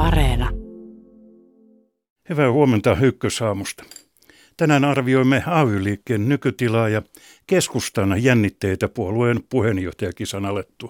Areena. Hyvää huomenta Ykkösaamusta. Tänään arvioimme AY-liikkeen nykytilaa ja keskustan jännitteitä puolueen puheenjohtajakisan alettua.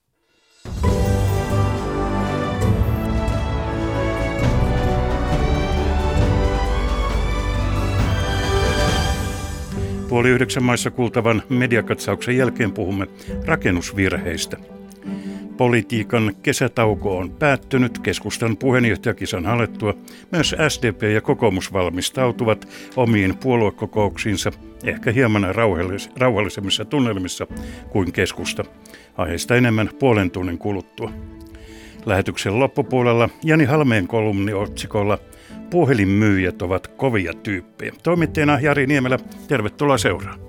Puoli 9 maissa kuultavan mediakatsauksen jälkeen puhumme rakennusvirheistä. Politiikan kesätauko on päättynyt keskustan puheenjohtajakisan alettua. Myös SDP ja kokoomus valmistautuvat omiin puoluekokouksiinsa, ehkä hieman rauhallisemmissa tunnelmissa kuin keskusta. Aiheesta enemmän puolen tunnin kuluttua. Lähetyksen loppupuolella Jani Halmeen kolumni otsikolla "Puhelinmyyjät ovat kovia tyyppejä". Toimittajana Jari Niemelä, tervetuloa seuraan.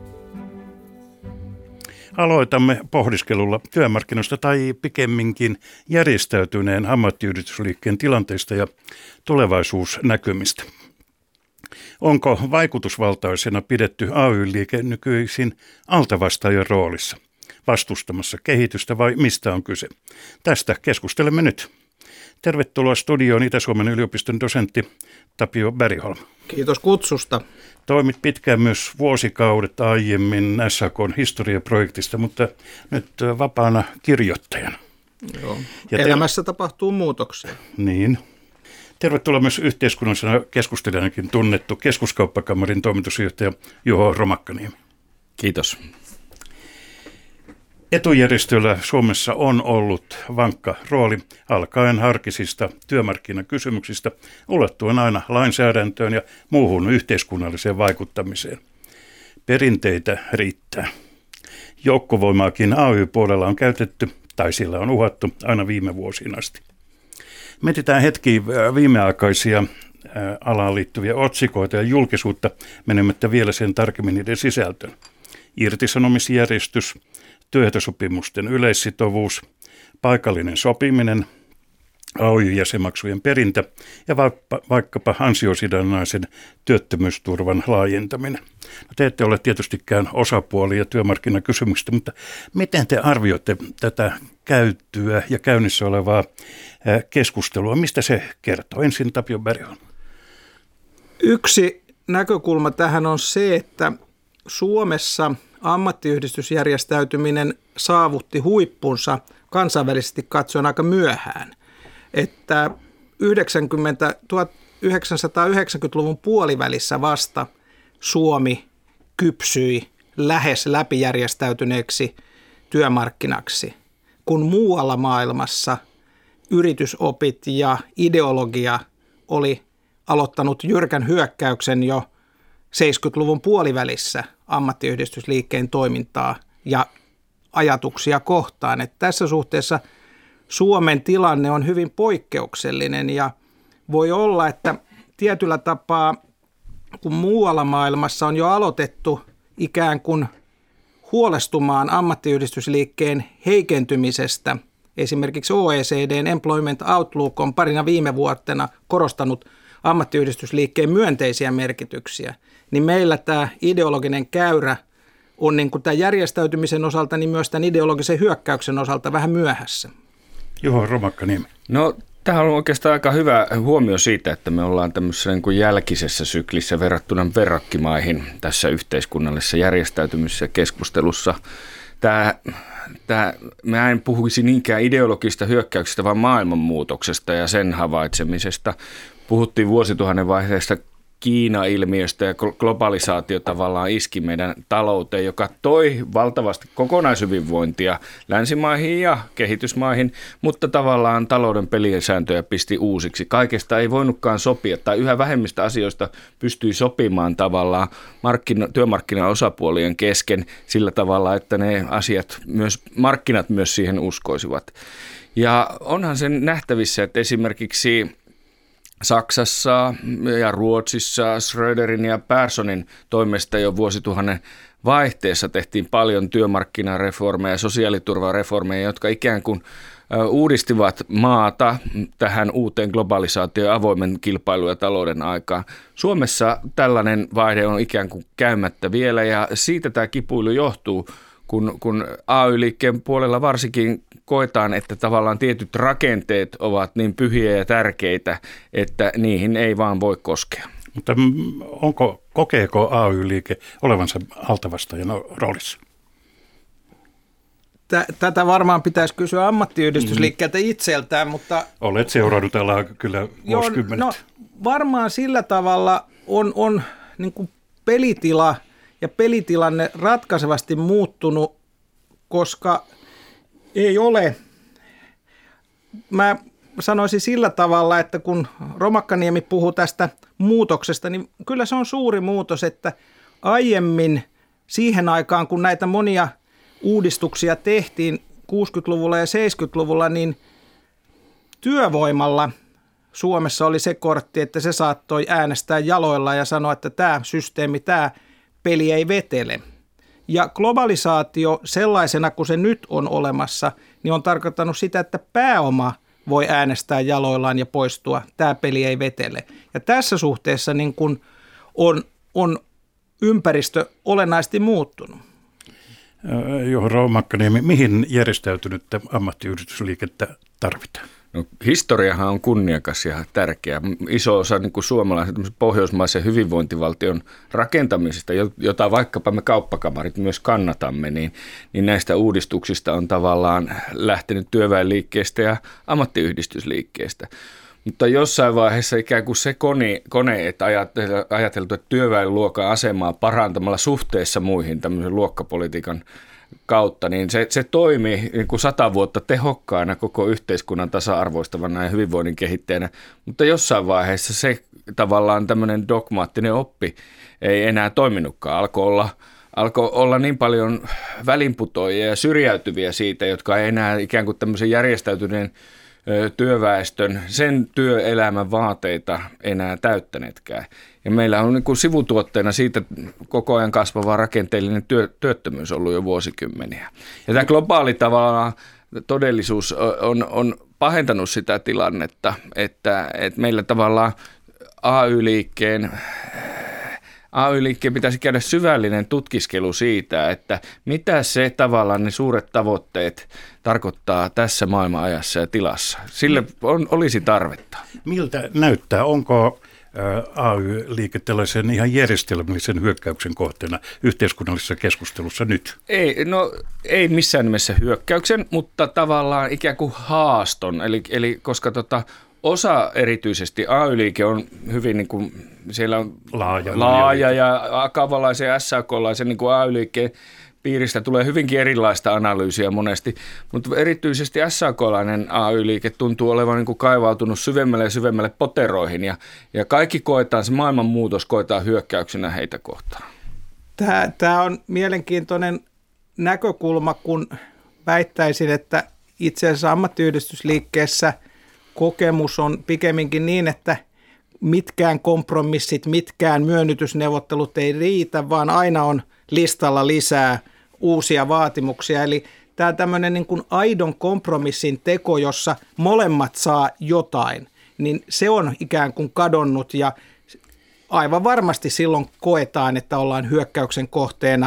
Aloitamme pohdiskelulla työmarkkinoista tai pikemminkin järjestäytyneen ammattiyhdistysliikkeen tilanteesta ja tulevaisuusnäkymistä. Onko vaikutusvaltaisena pidetty AY-liike nykyisin altavastaajan roolissa, vastustamassa kehitystä vai mistä on kyse? Tästä keskustelemme nyt. Tervetuloa studioon Itä-Suomen yliopiston dosentti Tapio Bergholm. Kiitos kutsusta. Toimit pitkään myös vuosikaudet aiemmin SAK:n historiaprojektista, mutta nyt vapaana kirjoittajana. Joo. Elämässä tapahtuu muutoksia. Niin. Tervetuloa myös yhteiskunnallisena keskustelijanakin tunnettu Keskuskauppakamarin toimitusjohtaja Juho Romakkaniemi. Kiitos. Etujärjestöillä Suomessa on ollut vankka rooli alkaen arkisista työmarkkinakysymyksistä ulottuen aina lainsäädäntöön ja muuhun yhteiskunnalliseen vaikuttamiseen. Perinteitä riittää. Joukkovoimaakin AY-puolella on käytetty tai sillä on uhattu aina viime vuosiin asti. Mietitään hetki viimeaikaisia alaan liittyviä otsikoita ja julkisuutta menemättä vielä sen tarkemmin niiden sisältöön. Irtisanomisjärjestys, työehtosopimusten yleissitovuus, paikallinen sopiminen, AY-jäsenmaksujen perintä ja vaikkapa ansiosidonnaisen työttömyysturvan laajentaminen. No, te ette ole tietystikään osapuolia työmarkkinakysymyksistä, mutta miten te arvioitte tätä käytyä ja käynnissä olevaa keskustelua? Mistä se kertoo? Ensin Tapio Bergholm. Yksi näkökulma tähän on se, että Suomessa ammattiyhdistysjärjestäytyminen saavutti huippunsa kansainvälisesti katsoen aika myöhään. Että 1990-luvun puolivälissä vasta Suomi kypsyi lähes läpijärjestäytyneeksi työmarkkinaksi, kun muualla maailmassa yritysopit ja ideologia oli aloittanut jyrkän hyökkäyksen jo 70-luvun puolivälissä ammattiyhdistysliikkeen toimintaa ja ajatuksia kohtaan. Että tässä suhteessa Suomen tilanne on hyvin poikkeuksellinen ja voi olla, että tietyllä tapaa, kun muualla maailmassa on jo aloitettu ikään kuin huolestumaan ammattiyhdistysliikkeen heikentymisestä, esimerkiksi OECD:n Employment Outlook on parina viime vuotena korostanut ammattiyhdistysliikkeen myönteisiä merkityksiä, niin meillä tämä ideologinen käyrä on niin kuin tämän järjestäytymisen osalta, niin myös tämän ideologisen hyökkäyksen osalta vähän myöhässä. Juho Romakkaniemi. No, tämähän on oikeastaan aika hyvä huomio siitä, että me ollaan tämmöisessä niin kuin jälkisessä syklissä verrattuna verrokkimaihin tässä yhteiskunnallisessa järjestäytymisessä keskustelussa. Mä en puhuisi niinkään ideologista hyökkäyksestä, vaan maailmanmuutoksesta ja sen havaitsemisesta. Puhuttiin vuosituhannen vaiheesta Kiina-ilmiöstä ja globalisaatio tavallaan iski meidän talouteen, joka toi valtavasti kokonaishyvinvointia länsimaihin ja kehitysmaihin, mutta tavallaan talouden pelisääntöjä pisti uusiksi. Kaikesta ei voinutkaan sopia tai yhä vähemmistä asioista pystyi sopimaan tavallaan työmarkkinaosapuolien kesken sillä tavalla, että ne asiat markkinat myös siihen uskoisivat. Ja onhan sen nähtävissä, että esimerkiksi Saksassa ja Ruotsissa Schröderin ja Perssonin toimesta jo vuosituhannen vaihteessa tehtiin paljon työmarkkinareformeja ja sosiaaliturvareformeja, jotka ikään kuin uudistivat maata tähän uuteen globalisaatioon ja avoimen kilpailun ja talouden aikaan. Suomessa tällainen vaihde on ikään kuin käymättä vielä ja siitä tämä kipuilu johtuu, kun AY-liikkeen puolella varsinkin koetaan, että tavallaan tietyt rakenteet ovat niin pyhiä ja tärkeitä, että niihin ei vaan voi koskea. Mutta kokeeko AY-liike olevansa altavastaajan roolissa? Tätä varmaan pitäisi kysyä ammattiyhdistysliikkeeltä itseltään, mutta... Olet seurannut alaa kyllä vuosikymmenet. No, varmaan sillä tavalla on niin kuin pelitila ja pelitilanne ratkaisevasti muuttunut, koska ei ole... Mä sanoisin sillä tavalla, että kun Romakkaniemi puhuu tästä muutoksesta, niin kyllä se on suuri muutos, että aiemmin siihen aikaan, kun näitä monia uudistuksia tehtiin 60-luvulla ja 70-luvulla, niin työvoimalla Suomessa oli se kortti, että se saattoi äänestää jaloilla ja sanoa, että tämä systeemi, tämä peli ei vetele. Ja globalisaatio sellaisena kuin se nyt on olemassa, niin on tarkoittanut sitä, että pääoma voi äänestää jaloillaan ja poistua. Tämä peli ei vetele. Ja tässä suhteessa niin kun on ympäristö olennaisesti muuttunut. Juho Romakkaniemi, mihin järjestäytynyttä ammattiyhdistysliikettä tarvitaan? No, historiahan on kunniakas ja tärkeä. Iso osa niin kuin suomalaisen pohjoismaisen hyvinvointivaltion rakentamisesta, jota vaikkapa me kauppakamarit myös kannatamme, niin näistä uudistuksista on tavallaan lähtenyt työväenliikkeestä ja ammattiyhdistysliikkeestä. Mutta jossain vaiheessa ikään kuin se kone että ajateltu, että työväenluokan asemaa parantamalla suhteessa muihin tämmöisen luokkapolitiikan kautta, niin se toimi niin kuin 100 vuotta tehokkaana koko yhteiskunnan tasa-arvoistavana ja hyvinvoinnin kehittäjänä, mutta jossain vaiheessa se tavallaan tämmöinen dogmaattinen oppi ei enää toiminutkaan. Alkoi olla niin paljon välinputoajia ja syrjäytyviä siitä, jotka ei enää ikään kuin tämmöisen järjestäytyneen työväestön, sen työelämän vaateita enää täyttäneetkään. Ja meillä on niin kuin sivutuotteena siitä koko ajan kasvava rakenteellinen työttömyys ollut jo vuosikymmeniä. Ja tämä globaali tavallaan todellisuus on pahentanut sitä tilannetta, että meillä tavallaan AY-liikkeen pitäisi käydä syvällinen tutkiskelu siitä, että mitä se tavallaan ne suuret tavoitteet tarkoittaa tässä maailmanajassa ja tilassa. Sille olisi tarvetta. Miltä näyttää? Onko AY-liike tällaisen ihan järjestelmällisen hyökkäyksen kohteena yhteiskunnallisessa keskustelussa nyt? Ei missään nimessä hyökkäyksen, mutta tavallaan ikään kuin haaston. Eli koska osa erityisesti AY-liike on hyvin niin kuin, siellä on laaja ja akavalaisen ja SAK-laisen niin kuin AY-liikkeen piiristä tulee hyvinkin erilaista analyysiä monesti, mutta erityisesti SAK-lainen AY-liike tuntuu olevan niin kuin kaivautunut syvemmälle ja syvemmälle poteroihin ja kaikki koetaan, se maailmanmuutos koetaan hyökkäyksenä heitä kohtaan. Tämä on mielenkiintoinen näkökulma, kun väittäisin, että itse asiassa ammattiyhdistysliikkeessä kokemus on pikemminkin niin, että mitkään kompromissit, mitkään myönnytysneuvottelut ei riitä, vaan aina on listalla lisää uusia vaatimuksia. Eli tämä tämmöinen niin kuin aidon kompromissin teko, jossa molemmat saa jotain, niin se on ikään kuin kadonnut ja aivan varmasti silloin koetaan, että ollaan hyökkäyksen kohteena.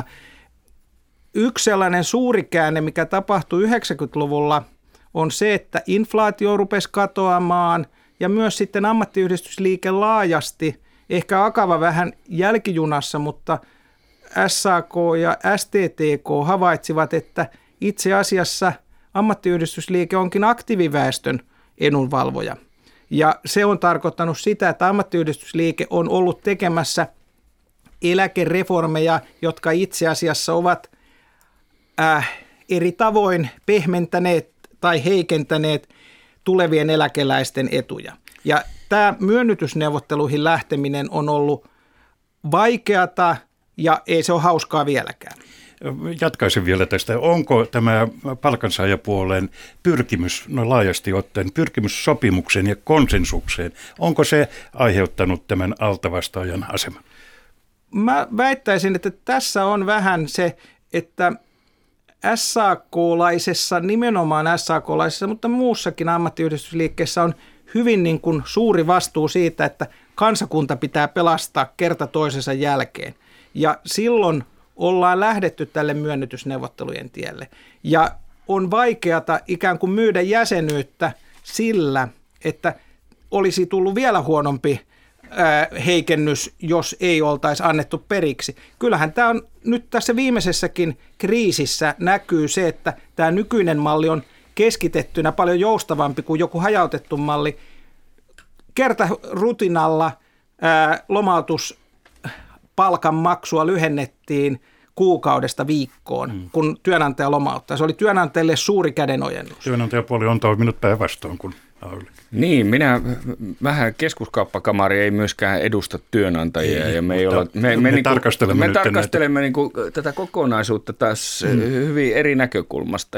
Yksi sellainen suuri käänne, mikä tapahtui 90-luvulla, on se, että inflaatio rupesi katoamaan ja myös sitten ammattiyhdistysliike laajasti, ehkä Akava vähän jälkijunassa, mutta SAK ja STTK havaitsivat, että itse asiassa ammattiyhdistysliike onkin aktiiviväestön edunvalvoja. Ja se on tarkoittanut sitä, että ammattiyhdistysliike on ollut tekemässä eläkereformeja, jotka itse asiassa ovat eri tavoin pehmentäneet tai heikentäneet tulevien eläkeläisten etuja. Ja tämä myönnytysneuvotteluihin lähteminen on ollut vaikeata ja ei se ole hauskaa vieläkään. Jatkaisin vielä tästä. Onko tämä palkansaajapuolen pyrkimys, laajasti ottaen, pyrkimys sopimukseen ja konsensukseen, onko se aiheuttanut tämän altavastaajan aseman? Mä väittäisin, että tässä on vähän se, että SAK-laisessa, nimenomaan SAK-laisessa, mutta muussakin ammattiyhdistysliikkeessä on hyvin niin kuin suuri vastuu siitä, että kansakunta pitää pelastaa kerta toisensa jälkeen. Ja silloin ollaan lähdetty tälle myönnytysneuvottelujen tielle. Ja on vaikeata ikään kuin myydä jäsenyyttä sillä, että olisi tullut vielä huonompi heikennys, jos ei oltaisi annettu periksi. Kyllähän tämä on nyt tässä viimeisessäkin kriisissä näkyy se, että tämä nykyinen malli on keskitettynä paljon joustavampi kuin joku hajautettu malli. Kertarutinalla lomautuspalkan maksua lyhennettiin kuukaudesta viikkoon, kun työnantaja lomauttaa. Se oli työnantajille suuri kädenojennus. Työnantajapuoli on toiminut päinvastoin kuin AY. Niin, vähän keskuskauppakamari ei myöskään edusta työnantajia. Ja me tarkastelemme niin kuin tätä kokonaisuutta taas hyvin eri näkökulmasta.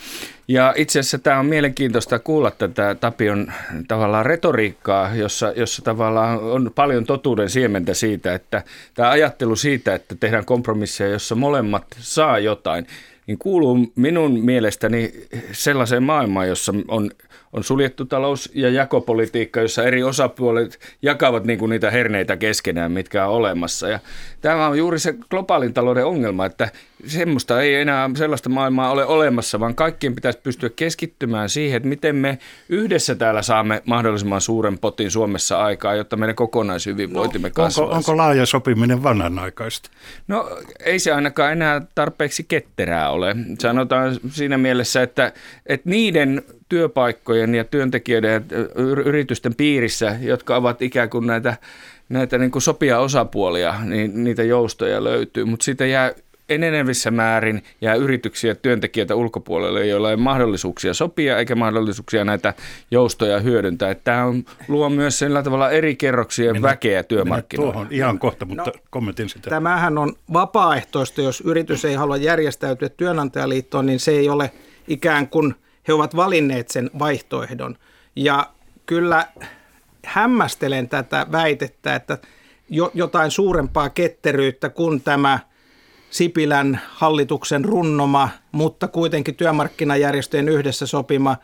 Ja itse asiassa tämä on mielenkiintoista kuulla tätä Tapion tavallaan retoriikkaa, jossa tavallaan on paljon totuuden siementä siitä, että tämä ajattelu siitä, että tehdään kompromisseja, jossa molemmat saa jotain, niin kuuluu minun mielestäni sellaiseen maailmaan, jossa on suljettu talous ja jakopolitiikka, jossa eri osapuolet jakavat niin kuin niitä herneitä keskenään, mitkä on olemassa. Ja tämä on juuri se globaalin talouden ongelma, että semmoista ei enää sellaista maailmaa ole olemassa, vaan kaikkien pitäisi pystyä keskittymään siihen, että miten me yhdessä täällä saamme mahdollisimman suuren potin Suomessa aikaa, jotta meidän kokonaishyvinvointimme kasvaisi. Onko laaja sopiminen vanhanaikaista? No ei se ainakaan enää tarpeeksi ketterää ole. Sanotaan siinä mielessä, että niiden työpaikkojen ja työntekijöiden ja yritysten piirissä, jotka ovat ikään kuin näitä niin kuin sopia osapuolia, niin niitä joustoja löytyy, mutta siitä jää enenevissä määrin jää yrityksiä ja työntekijöitä ulkopuolelle, joilla ei ole mahdollisuuksia sopia eikä mahdollisuuksia näitä joustoja hyödyntää. Tämä luo myös sillä tavalla eri kerroksien väkeä työmarkkinoilla. Tuohon ihan kohta, mutta kommentin sitä. Tämähän on vapaaehtoista, jos yritys ei halua järjestäytyä työnantajaliittoon, niin se ei ole ikään kuin he ovat valinneet sen vaihtoehdon. Ja kyllä hämmästelen tätä väitettä, että jotain suurempaa ketteryyttä kuin tämä Sipilän hallituksen runnoma, mutta kuitenkin työmarkkinajärjestöjen yhdessä sopima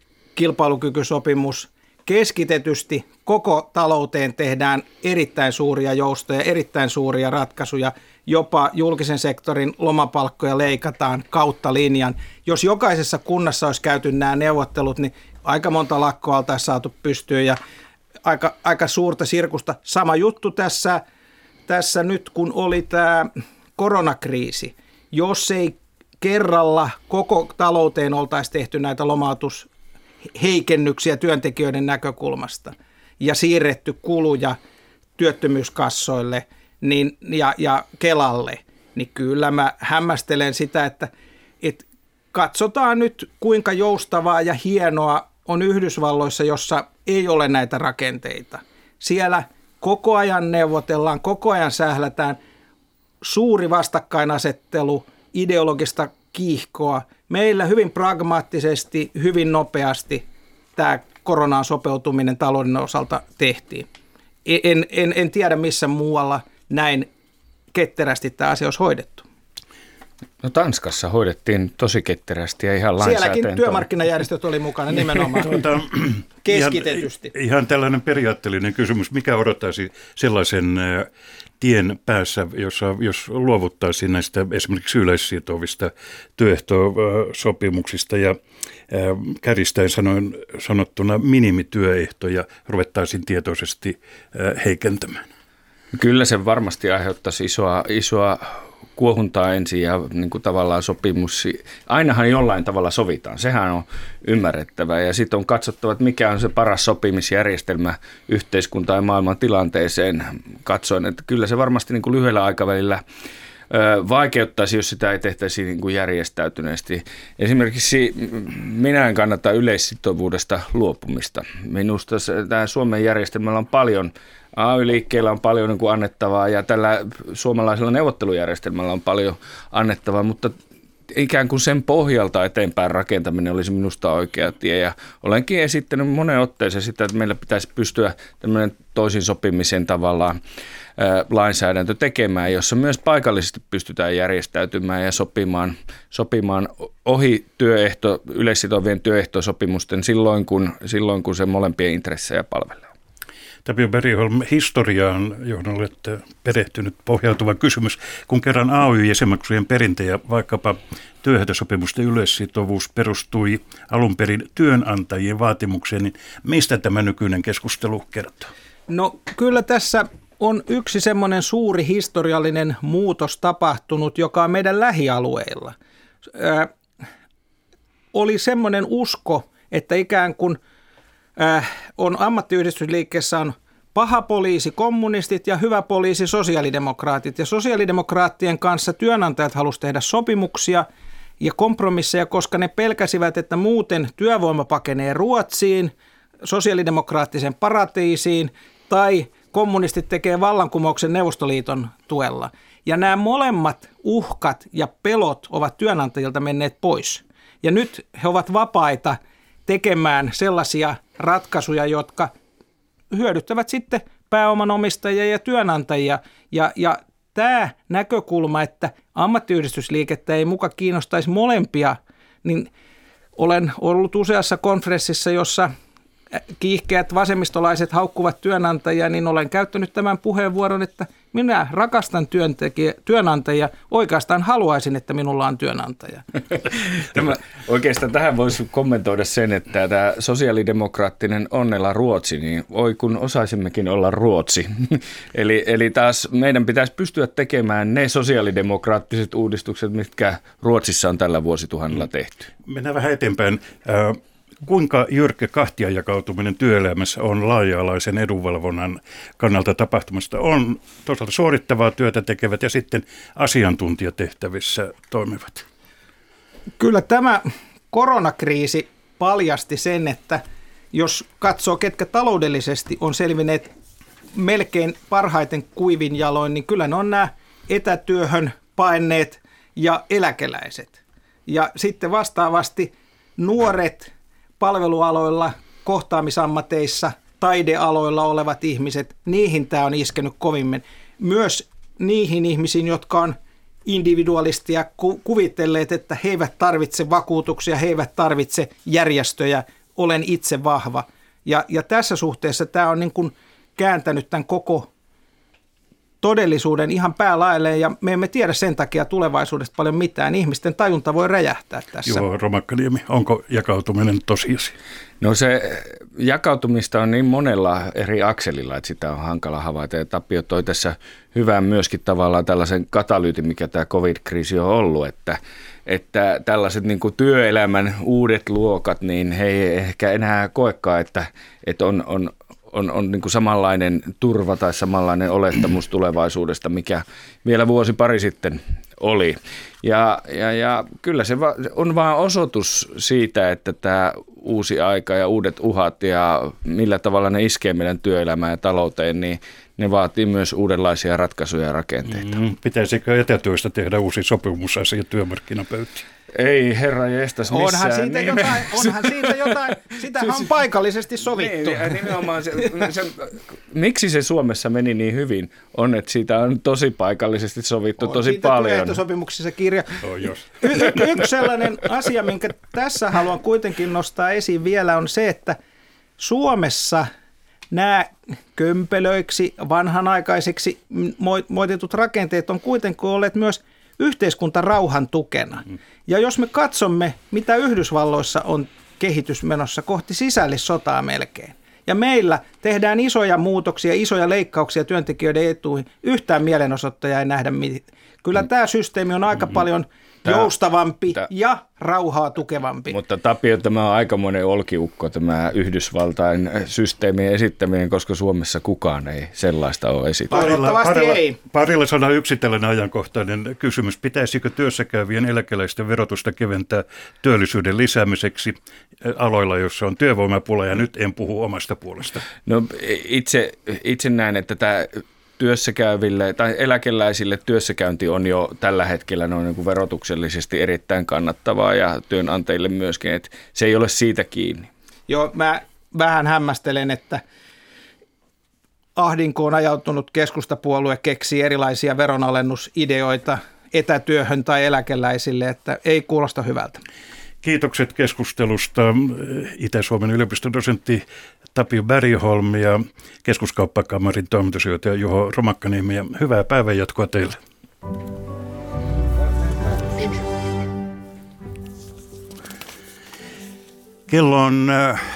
kilpailukykysopimus. Keskitetysti koko talouteen tehdään erittäin suuria joustoja, erittäin suuria ratkaisuja. Jopa julkisen sektorin lomapalkkoja leikataan kautta linjan. Jos jokaisessa kunnassa olisi käyty nämä neuvottelut, niin aika monta lakkoa oltaisiin saatu pystyyn ja aika suurta sirkusta. Sama juttu tässä nyt, kun oli tämä koronakriisi. Jos ei kerralla koko talouteen oltaisi tehty näitä lomautusheikennyksiä työntekijöiden näkökulmasta ja siirretty kuluja työttömyyskassoille ja Kelalle, niin kyllä mä hämmästelen sitä, että katsotaan nyt kuinka joustavaa ja hienoa on Yhdysvalloissa, jossa ei ole näitä rakenteita. Siellä koko ajan neuvotellaan, koko ajan sählätään, suuri vastakkainasettelu, ideologista kiihkoa. Meillä hyvin pragmaattisesti, hyvin nopeasti tämä koronaan sopeutuminen talouden osalta tehtiin. En tiedä missä muualla näin ketterästi tämä asia olisi hoidettu. No Tanskassa hoidettiin tosi ketterästi ja ihan lainsäädäntöön. Sielläkin työmarkkinajärjestöt oli mukana nimenomaan keskitetysti. Ihan tällainen periaatteellinen kysymys. Mikä odottaisi sellaisen tien päässä, jos luovuttaisiin näistä esimerkiksi yleissitovista työehtosopimuksista ja kärjistäen sanottuna minimityöehtoja ruvettaisiin tietoisesti heikentämään? Kyllä se varmasti aiheuttaisi isoa kuohuntaa ensin ja niin kuin tavallaan sopimus. Ainahan jollain tavalla sovitaan, sehän on ymmärrettävää ja sitten on katsottava, että mikä on se paras sopimisjärjestelmä yhteiskuntaan ja maailman tilanteeseen katsoen, että kyllä se varmasti niin kuin lyhyellä aikavälillä vaikeuttaisi, jos sitä ei tehtäisi niin kuin järjestäytyneesti. Esimerkiksi minä en kannata yleissitovuudesta luopumista. Minusta tämä Suomen järjestelmällä on paljon, AY-liikkeellä on paljon niin kuin annettavaa ja tällä suomalaisella neuvottelujärjestelmällä on paljon annettavaa, mutta ikään kuin sen pohjalta eteenpäin rakentaminen olisi minusta oikea tie. Ja olenkin esittänyt moneen otteeseen sitä, että meillä pitäisi pystyä tämmöinen toisin sopimisen tavallaan lainsäädäntö tekemään, jossa myös paikallisesti pystytään järjestäytymään ja sopimaan ohi yleissitovien työehtosopimusten silloin, kun se molempien intressejä palvelee. Tapio Bergholm, historiaan, johon olette perehtynyt, pohjautuva kysymys. Kun kerran AY-jäsenmaksujen perintä ja vaikkapa työehtosopimusten yleissitovuus perustui alun perin työnantajien vaatimukseen, niin mistä tämä nykyinen keskustelu kertoo? No kyllä tässä on yksi semmoinen suuri historiallinen muutos tapahtunut, joka on meidän lähialueilla. Oli semmoinen usko, että ikään kuin on ammattiyhdistysliikkeessä on paha poliisi kommunistit ja hyvä poliisi sosiaalidemokraatit. Ja sosiaalidemokraattien kanssa työnantajat halusivat tehdä sopimuksia ja kompromisseja, koska ne pelkäsivät, että muuten työvoima pakenee Ruotsiin, sosiaalidemokraattisen paratiisiin tai kommunistit tekee vallankumouksen Neuvostoliiton tuella. Ja nämä molemmat uhkat ja pelot ovat työnantajilta menneet pois. Ja nyt he ovat vapaita tekemään sellaisia ratkaisuja, jotka hyödyttävät sitten pääomanomistajia ja työnantajia. Ja tämä näkökulma, että ammattiyhdistysliikettä ei muka kiinnostaisi molempia, niin olen ollut useassa konferenssissa, jossa kiihkeät vasemmistolaiset haukkuvat työnantajia, niin olen käyttänyt tämän puheenvuoron, että minä rakastan työnantajia, oikeastaan haluaisin, että minulla on työnantaja. Oikeastaan tähän voisi kommentoida sen, että tämä sosiaalidemokraattinen onnella Ruotsi, niin oi kun osaisimmekin olla Ruotsi. Eli taas meidän pitäisi pystyä tekemään ne sosiaalidemokraattiset uudistukset, mitkä Ruotsissa on tällä vuosituhannella tehty. Mennään vähän eteenpäin. Kuinka jyrkkä kahtiajakautuminen työelämässä on laaja-alaisen edunvalvonnan kannalta tapahtumasta? On toisaalta suorittavaa työtä tekevät ja sitten asiantuntijatehtävissä toimivat. Kyllä tämä koronakriisi paljasti sen, että jos katsoo, ketkä taloudellisesti on selvinneet melkein parhaiten kuivin jaloin, niin kyllä ne on nämä etätyöhön paenneet ja eläkeläiset. Ja sitten vastaavasti nuoret palvelualoilla, kohtaamisammateissa, taidealoilla olevat ihmiset, niihin tämä on iskenyt kovimmin. Myös niihin ihmisiin, jotka on individualistia kuvitelleet, että he eivät tarvitse vakuutuksia, he eivät tarvitse järjestöjä, olen itse vahva. Ja tässä suhteessa tämä on niin kuin kääntänyt tämän koko todellisuuden ihan päälailleen, ja me emme tiedä sen takia tulevaisuudesta paljon mitään. Ihmisten tajunta voi räjähtää tässä. Joo, Romakkaniemi, onko jakautuminen tosiasia? No se jakautumista on niin monella eri akselilla, että sitä on hankala havaita. Ja Tapio toi tässä hyvän myöskin tavallaan tällaisen katalyytin, mikä tämä covid-kriisi on ollut, että tällaiset niin kuin työelämän uudet luokat, niin he ei ehkä enää koekaan, että on niin kuin samanlainen turva tai samanlainen olettamus tulevaisuudesta, mikä vielä vuosi pari sitten oli. Ja kyllä se on vaan osoitus siitä, että tämä uusi aika ja uudet uhat ja millä tavalla ne iskee meidän työelämään ja talouteen, niin ne vaatii myös uudenlaisia ratkaisuja ja rakenteita. Pitäisikö etätyöstä tehdä uusi sopimusasia työmarkkinapöytiin? Ei herra jestas missään. Onhan siitä jotain, sitähän on paikallisesti sovittu. Nimenomaan miksi se Suomessa meni niin hyvin, on, että siitä on tosi paikallisesti sovittu on tosi paljon. Työehtosopimuksissa kirja. Yksi sellainen asia, minkä tässä haluan kuitenkin nostaa esiin vielä, on se, että Suomessa nämä kömpelöiksi, vanhanaikaisiksi moitetut rakenteet on kuitenkin olleet myös yhteiskuntarauhan tukena. Ja jos me katsomme, mitä Yhdysvalloissa on kehitys menossa kohti sisällissotaa melkein, ja meillä tehdään isoja muutoksia, isoja leikkauksia työntekijöiden etuihin, yhtään mielenosoittajaa ei nähdä. Kyllä tämä systeemi on aika paljon joustavampi ja rauhaa tukevampi. Mutta Tapio, tämä on aikamoinen olkiukko, tämä Yhdysvaltain systeemien esittäminen, koska Suomessa kukaan ei sellaista ole esittänyt. Parilla sanaa yksi tällainen ajankohtainen kysymys. Pitäisikö työssäkäyvien eläkeläisten verotusta keventää työllisyyden lisäämiseksi aloilla, joissa on työvoimapula, ja nyt en puhu omasta puolesta? No itse näen, että tämä työssäkäyville tai eläkeläisille työssäkäynti on jo tällä hetkellä noin niin kuin verotuksellisesti erittäin kannattavaa ja työnantajille myöskin, että se ei ole siitä kiinni. Joo, mä vähän hämmästelen, että ahdinkoon ajautunut keskustapuolue keksii erilaisia veronalennusideoita etätyöhön tai eläkeläisille, että ei kuulosta hyvältä. Kiitokset keskustelusta Itä-Suomen yliopiston dosentti Tapio Bergholm ja Keskuskauppakamarin toimitusjohtaja Juho Romakkaniemi. Ja hyvää päivänjatkoa teille. Kello on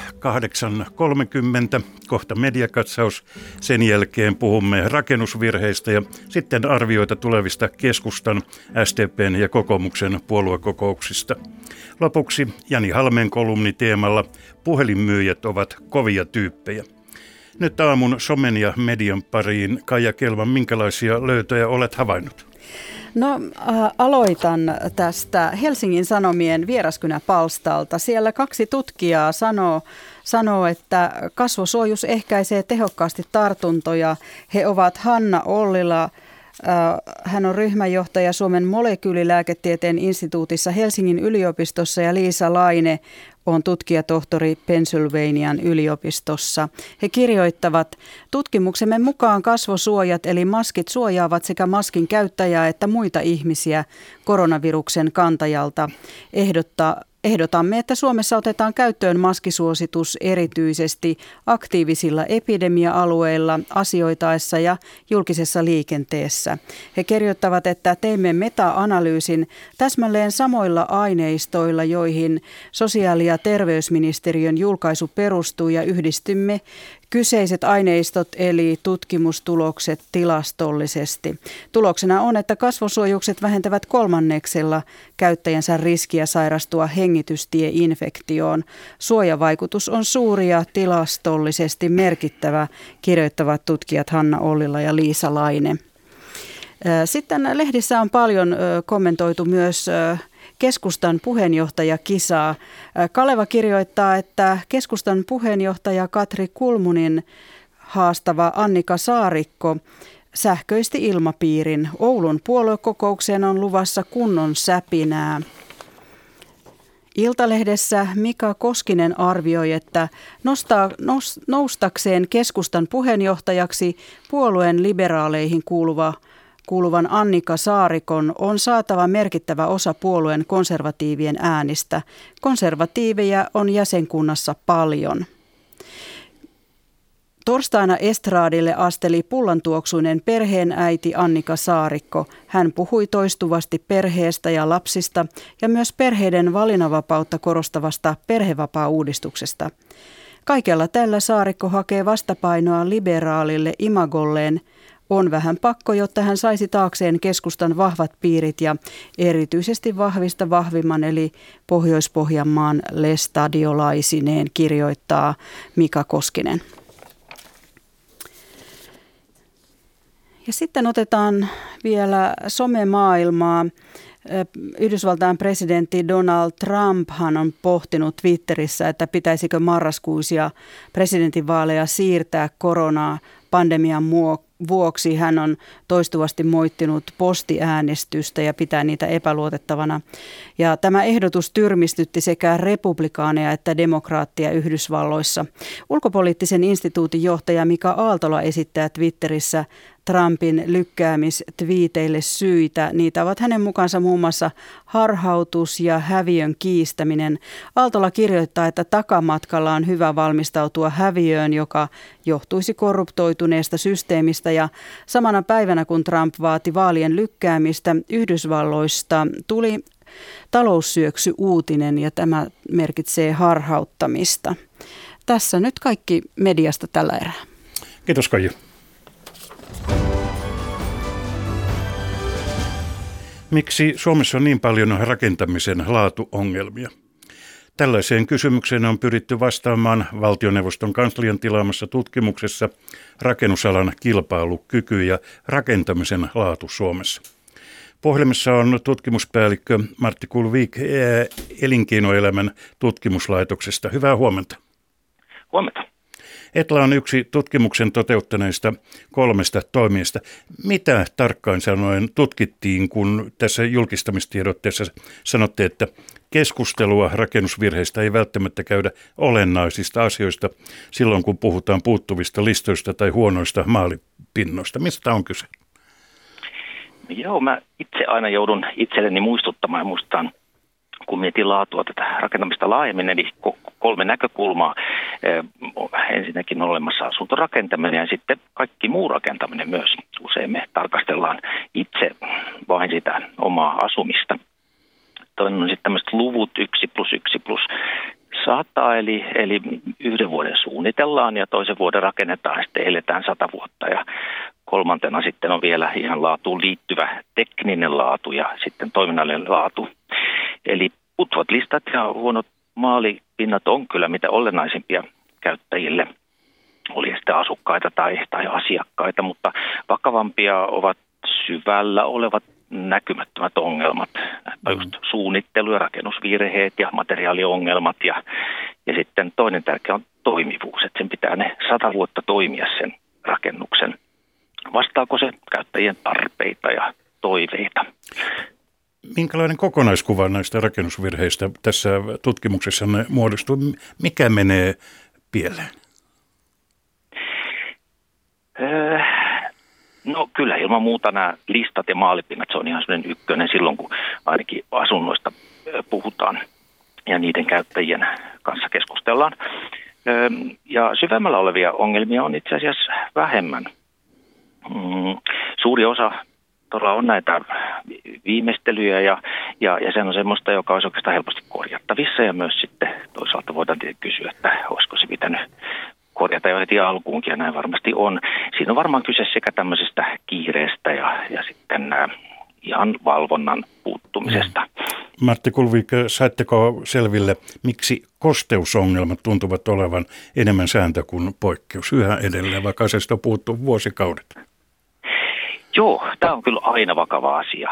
8.30, kohta mediakatsaus. Sen jälkeen puhumme rakennusvirheistä ja sitten arvioita tulevista keskustan, SDP:n ja kokoomuksen puoluekokouksista. Lopuksi Jani Halmeen kolumni teemalla puhelinmyyjät ovat kovia tyyppejä. Nyt aamun somen ja median pariin. Kaija Kelman, minkälaisia löytöjä olet havainnut? No aloitan tästä Helsingin Sanomien Vieraskynä-palstalta. Siellä 2 tutkijaa sanoo, että kasvosuojus ehkäisee tehokkaasti tartuntoja. He ovat Hanna Ollila, hän on ryhmänjohtaja Suomen molekyylilääketieteen instituutissa Helsingin yliopistossa ja Liisa Laine on tutkijatohtori Pennsylvanian yliopistossa. He kirjoittavat, tutkimuksemme mukaan kasvosuojat eli maskit suojaavat sekä maskin käyttäjää että muita ihmisiä koronaviruksen kantajalta. Ehdotamme, että Suomessa otetaan käyttöön maskisuositus erityisesti aktiivisilla epidemia-alueilla, asioitaessa ja julkisessa liikenteessä. He kirjoittavat, että teimme meta-analyysin täsmälleen samoilla aineistoilla, joihin sosiaali- ja terveysministeriön julkaisu perustuu ja yhdistymme kyseiset aineistot eli tutkimustulokset tilastollisesti. Tuloksena on, että kasvosuojukset vähentävät 1/3 käyttäjänsä riskiä sairastua hengitystieinfektioon. Suojavaikutus on suuri ja tilastollisesti merkittävä, kirjoittavat tutkijat Hanna Ollila ja Liisa Laine. Sitten lehdissä on paljon kommentoitu myös keskustan puheenjohtajakisaa. Kaleva kirjoittaa, että keskustan puheenjohtaja Katri Kulmunin haastava Annika Saarikko sähköisti ilmapiirin. Oulun puoluekokoukseen on luvassa kunnon säpinää. Iltalehdessä Mika Koskinen arvioi, että noustakseen keskustan puheenjohtajaksi puolueen liberaaleihin kuuluvan Annika Saarikon on saatava merkittävä osa puolueen konservatiivien äänistä. Konservatiiveja on jäsenkunnassa paljon. Torstaina estraadille asteli pullantuoksuinen perheenäiti Annika Saarikko. Hän puhui toistuvasti perheestä ja lapsista ja myös perheiden valinnanvapautta korostavasta perhevapaa-uudistuksesta. Kaikella tällä Saarikko hakee vastapainoa liberaalille imagolleen. On vähän pakko, jotta hän saisi taakseen keskustan vahvat piirit ja erityisesti vahvimman eli Pohjois-Pohjanmaan lestadiolaisineen, kirjoittaa Mika Koskinen. Ja sitten otetaan vielä somemaailmaa. Yhdysvaltain presidentti Donald Trumphan on pohtinut Twitterissä, että pitäisikö marraskuisia presidentinvaaleja siirtää koronapandemian vuoksi. Hän on toistuvasti moittinut postiäänestystä ja pitää niitä epäluotettavana. Ja tämä ehdotus tyrmistytti sekä republikaaneja että demokraattia Yhdysvalloissa. Ulkopoliittisen instituutin johtaja Mika Aaltola esittää Twitterissä Trumpin lykkäämistviiteille syitä. Niitä ovat hänen mukaansa muun muassa harhautus ja häviön kiistäminen. Aaltola kirjoittaa, että takamatkalla on hyvä valmistautua häviöön, joka johtuisi korruptoituneesta systeemistä. Ja samana päivänä, kun Trump vaati vaalien lykkäämistä, Yhdysvalloista tuli taloussyöksy-uutinen ja tämä merkitsee harhauttamista. Tässä nyt kaikki mediasta tällä erää. Kiitos Kaija. Miksi Suomessa on niin paljon rakentamisen laatuongelmia? Tällaiseen kysymykseen on pyritty vastaamaan valtioneuvoston kanslian tilaamassa tutkimuksessa Rakennusalan kilpailukyky ja rakentamisen laatu Suomessa. Puhelimessa on tutkimuspäällikkö Martti Kulvik Elinkeinoelämän tutkimuslaitoksesta. Hyvää huomenta. Huomenta. Etla on yksi tutkimuksen toteuttaneista 3 toimijasta. Mitä tarkkaan sanoen tutkittiin, kun tässä julkistamistiedotteessa sanotte, että keskustelua rakennusvirheistä ei välttämättä käydä olennaisista asioista silloin, kun puhutaan puuttuvista listoista tai huonoista maalipinnoista? Mistä on kyse? Joo, mä itse aina joudun itselleni muistuttamaan. Muistan kun mietin laatua tätä rakentamista laajemmin, eli 3 näkökulmaa. Ensinnäkin on olemassa asuntorakentaminen ja sitten kaikki muu rakentaminen myös. Usein me tarkastellaan itse vain sitä omaa asumista. Toinen on sitten tämmöiset luvut 1+1+100, eli 1 vuoden suunnitellaan ja toisen vuoden rakennetaan ja sitten eletään 100 vuotta. Ja kolmantena sitten on vielä ihan laatuun liittyvä tekninen laatu ja sitten toiminnallinen laatu. Eli puuttuvat listat ja huonot maalipinnat on kyllä mitä olennaisimpia käyttäjille. Oli sitten asukkaita tai asiakkaita, mutta vakavampia ovat syvällä olevat näkymättömät ongelmat. Just suunnittelu- ja rakennusvirheet ja materiaaliongelmat ja sitten toinen tärkeä on toimivuus, että sen pitää ne 100 vuotta toimia sen rakennuksen. Vastaako se käyttäjien tarpeita ja toiveita? Minkälainen kokonaiskuva näistä rakennusvirheistä tässä tutkimuksessa muodostuu? Mikä menee pieleen? No kyllä ilman muuta nämä listat ja maalipinnat, se on ihan sellainen ykkönen silloin, kun ainakin asunnoista puhutaan ja niiden käyttäjien kanssa keskustellaan. Ja syvemmällä olevia ongelmia on itse asiassa vähemmän. Suuri osa todella on näitä viimeistelyjä ja se on semmoista, joka olisi oikeastaan helposti korjattavissa ja myös sitten toisaalta voidaan kysyä, että olisiko se pitänyt korjata jo heti alkuunkin ja näin varmasti on. Siinä on varmaan kyse sekä tämmöisestä kiireestä ja sitten ihan valvonnan puuttumisesta. Martti Kulvik, saitteko selville, miksi kosteusongelmat tuntuvat olevan enemmän sääntö kuin poikkeus yhä edelleen, vaikka asiasta on puhuttu vuosikaudet? Joo, tämä on kyllä aina vakava asia.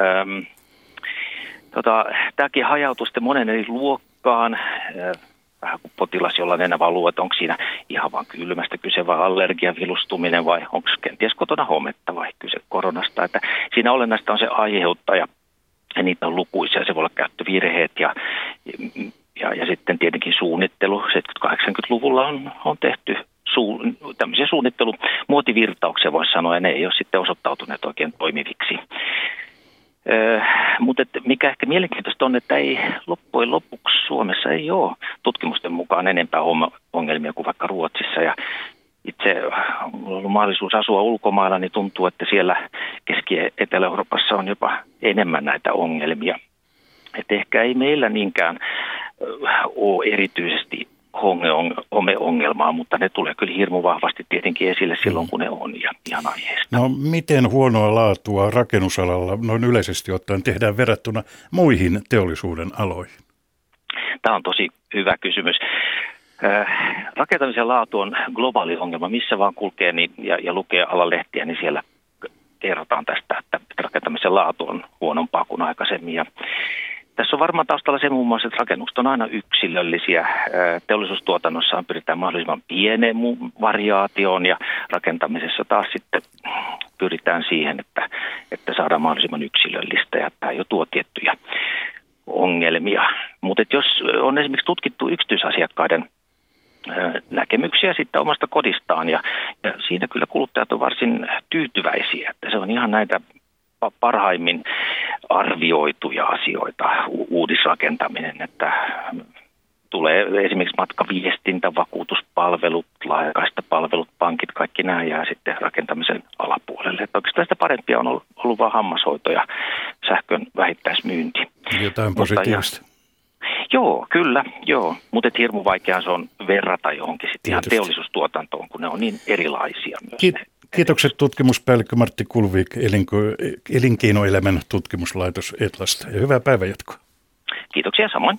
Tämäkin hajautuu sitten monen eri luokkaan. Vähän kuin potilas, jolla nenä valuu, että onko siinä ihan vaan kylmästä kyse vai allergian vilustuminen vai onko kenties kotona hometta vai kyse koronasta. Että siinä olennaista on se aiheuttaja ja niitä on lukuisia. Se voi olla käyttövirheet ja sitten tietenkin suunnittelu. 70-80-luvulla on tehty tämmöisiä muotivirtauksia voisi sanoa ja ne ei ole sitten osoittautuneet oikein toimiviksi. Mutta mikä ehkä mielenkiintoista on, että ei loppujen lopuksi Suomessa ei ole tutkimusten mukaan enempää ongelmia kuin vaikka Ruotsissa. Ja itse on ollut mahdollisuus asua ulkomailla, niin tuntuu, että siellä Keski- ja Etelä-Euroopassa on jopa enemmän näitä ongelmia. Et ehkä ei meillä niinkään ole erityisesti homeongelmaa, mutta ne tulee kyllä hirmu vahvasti tietenkin esille silloin, kun ne on ja ihan aiheesta. No miten huonoa laatua rakennusalalla noin yleisesti ottaen tehdään verrattuna muihin teollisuuden aloihin? Tämä on tosi hyvä kysymys. Rakentamisen laatu on globaali ongelma. Missä vaan kulkee ja lukee alan lehtiä, niin siellä kerrotaan tästä, että rakentamisen laatu on huonompaa kuin aikaisemmin. Ja tässä on varmaan taustalla se muun muassa, että rakennukset on aina yksilöllisiä. Teollisuustuotannossaan pyritään mahdollisimman pieneen variaatioon ja rakentamisessa taas sitten pyritään siihen, että saadaan mahdollisimman yksilöllistä ja tämä jo tuo tiettyjä ongelmia. Mutta jos on esimerkiksi tutkittu yksityisasiakkaiden näkemyksiä sitten omasta kodistaan ja siinä kyllä kuluttajat on varsin tyytyväisiä, että se on ihan näitä parhaimmin arvioituja asioita, uudisrakentaminen, että tulee esimerkiksi matkaviestintä, vakuutuspalvelut, laajakaistapalvelut, pankit, kaikki nämä jää sitten rakentamisen alapuolelle. Että oikeastaan sitä parempia on ollut vain hammashoito ja sähkön vähittäismyynti. Jotain positiivista. Joo, kyllä, joo. Mutta hirmu vaikeaa se on verrata johonkin sitten ihan teollisuustuotantoon, kun ne on niin erilaisia myös. Kiitokset tutkimuspäällikkö Martti Kulvik Elinkeinoelämän tutkimuslaitos Etlasta ja hyvää päivänjatkoa. Kiitoksia samoin.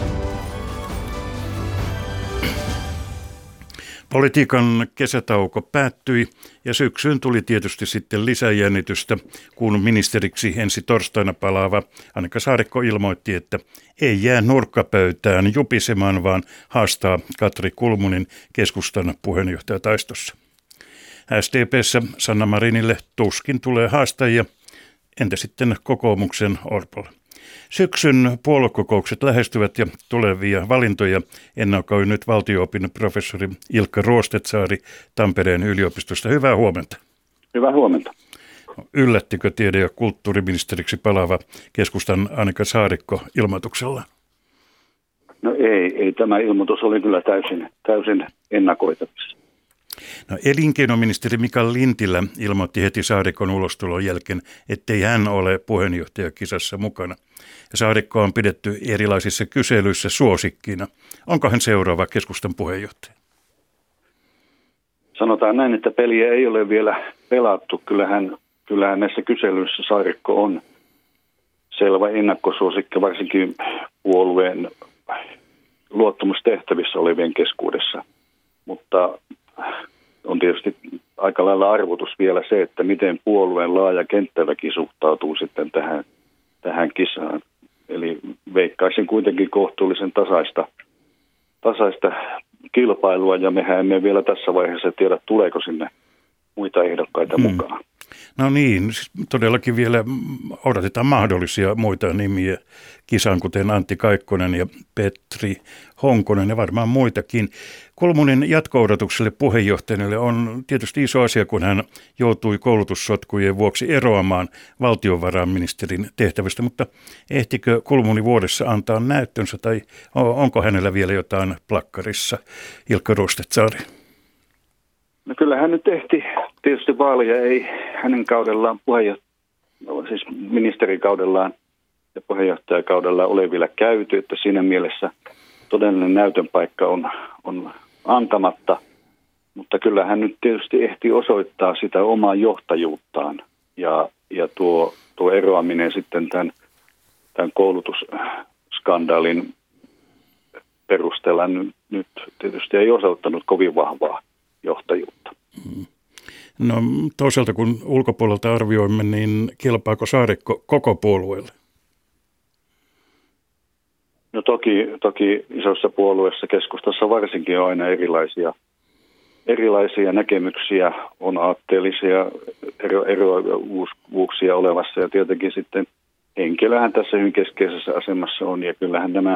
Politiikan kesätauko päättyi ja syksyyn tuli tietysti sitten lisäjännitystä, kun ministeriksi ensi torstaina palaava Annika Saarikko ilmoitti, että ei jää nurkkapöytään jupisemaan, vaan haastaa Katri Kulmunin keskustan puheenjohtajataistossa. SDP:ssä Sanna Marinille tuskin tulee haastajia, entä sitten kokoomuksen Orpolle? Syksyn puoluekokoukset lähestyvät ja tulevia valintoja ennakoi nyt valtio-opin professori Ilkka Ruostetsaari Tampereen yliopistosta. Hyvää huomenta. Hyvää huomenta. Yllättikö tiede- ja kulttuuriministeriksi palaava keskustan Annika Saarikko ilmoituksella? No ei, tämä ilmoitus oli kyllä täysin ennakoitavissa. No, elinkeinoministeri Mika Lintilä ilmoitti heti Saarikon ulostulon jälkeen, ettei hän ole puheenjohtajakisassa mukana. Ja Saarikko on pidetty erilaisissa kyselyissä suosikkina. Onko hän seuraava keskustan puheenjohtaja? Sanotaan näin, että peliä ei ole vielä pelattu. Kyllähän näissä kyselyissä Saarikko on selvä ennakkosuosikki, varsinkin puolueen luottamustehtävissä olevien keskuudessa. Mutta on tietysti aika lailla arvotus vielä se, että miten puolueen laaja kenttäväki suhtautuu sitten tähän kisaan. Eli veikkaisin kuitenkin kohtuullisen tasaista kilpailua, ja mehän emme vielä tässä vaiheessa tiedä, tuleeko sinne muita ehdokkaita mukaan. No niin, siis todellakin vielä odotetaan mahdollisia muita nimiä kisaan, kuten Antti Kaikkonen ja Petri Honkonen ja varmaan muitakin. Kulmunin jatko-odotukselle puheenjohtajalle on tietysti iso asia, kun hän joutui koulutussotkujen vuoksi eroamaan valtiovarainministerin tehtävästä, mutta ehtikö Kulmuni vuodessa antaa näyttönsä tai onko hänellä vielä jotain plakkarissa? Ilkka Rustedsaari. No kyllä hän nyt ehti. Tietysti vaaleja ei hänen kaudellaan siis ministerikaudellaan ja puheenjohtajakaudellaan ole vielä käyty, että siinä mielessä todellinen näytön paikka on antamatta, mutta kyllä hän nyt tietysti ehti osoittaa sitä omaa johtajuuttaan ja tuo eroaminen sitten tämän koulutusskandaalin perusteella nyt tietysti ei osoittanut kovin vahvaa johtajuutta. No toisaalta kun ulkopuolelta arvioimme, niin kelpaako Saarikko koko puolueelle? No toki isossa puolueessa, keskustassa varsinkin on aina erilaisia näkemyksiä, on aatteellisia eroavuuksia olevassa ja tietenkin sitten henkilöhän tässä hyvin keskeisessä asemassa on ja kyllähän nämä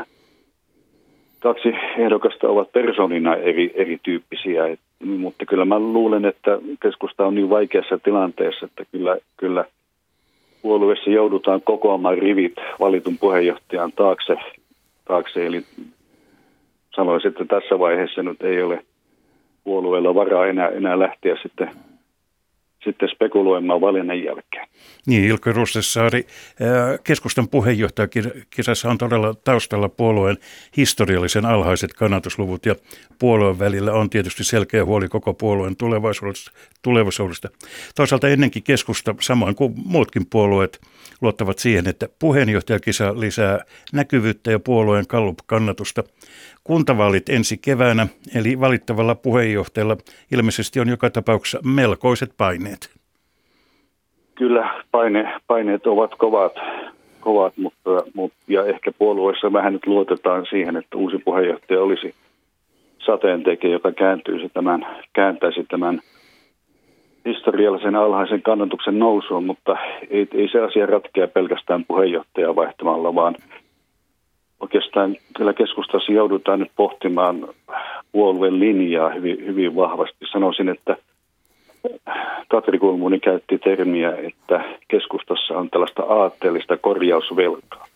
kaksi ehdokasta ovat persoonina erityyppisiä, mutta kyllä mä luulen, että keskusta on niin vaikeassa tilanteessa, että kyllä puolueessa joudutaan kokoamaan rivit valitun puheenjohtajan taakse. Eli sanoisin, että tässä vaiheessa nyt ei ole puolueella varaa enää lähteä sitten spekuloimaan valinnan jälkeen. Niin, Ilkka Rustedsaari, keskustan puheenjohtajakisassa on todella taustalla puolueen historiallisen alhaiset kannatusluvut ja puolueen välillä on tietysti selkeä huoli koko puolueen tulevaisuudesta. Toisaalta ennenkin keskusta, samoin kuin muutkin puolueet, luottavat siihen, että puheenjohtajakisa lisää näkyvyyttä ja puolueen Gallup-kannatusta. Kuntavaalit ensi keväänä, eli valittavalla puheenjohtajalla ilmeisesti on joka tapauksessa melkoiset paineet. Kyllä paineet ovat kovat, ja ehkä puolueessa vähän nyt luotetaan siihen, että uusi puheenjohtaja olisi sateentekijä, joka kääntäisi tämän historiallisen alhaisen kannatuksen nousuun, mutta ei se asia ratkea pelkästään puheenjohtajaa vaihtamalla, vaan oikeastaan kyllä keskustassa joudutaan nyt pohtimaan puolueen linjaa hyvin vahvasti. Sanoisin, että Katri Kulmuni käytti termiä, että keskustassa on tällaista aatteellista korjausvelkaa.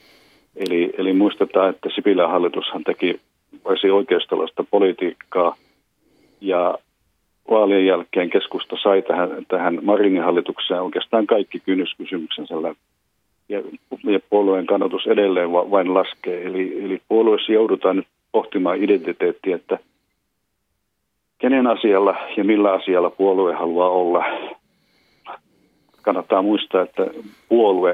Eli muistetaan, että Sipilän hallitushan teki varsin oikeistolaista politiikkaa ja vaalien jälkeen keskusta sai tähän Marinin hallitukseen oikeastaan kaikki kynnyskysymyksensä läpi. Ja puolueen kannatus edelleen vain laskee. Eli puolueessa joudutaan nyt pohtimaan identiteettiä, että kenen asialla ja millä asialla puolue haluaa olla. Kannattaa muistaa, että puolue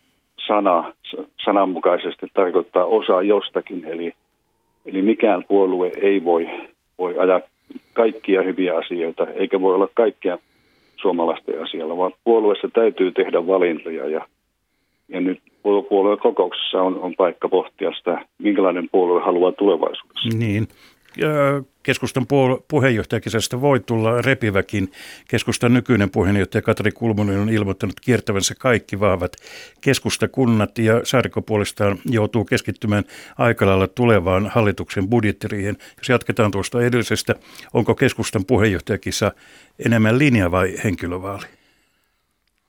sananmukaisesti tarkoittaa osaa jostakin. Eli mikään puolue ei voi ajaa kaikkia hyviä asioita, eikä voi olla kaikkia suomalaisten asialla, vaan puolueessa täytyy tehdä valintoja ja nyt puolueen kokouksessa on paikka pohtia sitä, minkälainen puolue haluaa tulevaisuudessa. Niin. Keskustan puheenjohtajakisasta voi tulla repiväkin. Keskustan nykyinen puheenjohtaja Katri Kulmuni on ilmoittanut kiertävänsä kaikki vahvat keskustakunnat ja Saarikko puolestaan joutuu keskittymään aika lailla tulevaan hallituksen budjettiriihen. Jos jatketaan tuosta edellisestä, onko keskustan puheenjohtajakisa enemmän linja vai henkilövaali?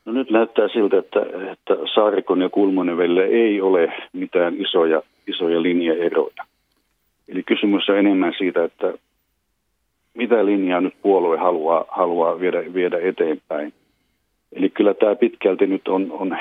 No nyt näyttää siltä, että Saarikon ja Kulmunin välillä ei ole mitään isoja linjaeroja. Eli kysymys on enemmän siitä, että mitä linjaa nyt puolue haluaa viedä eteenpäin. Eli kyllä tämä pitkälti nyt on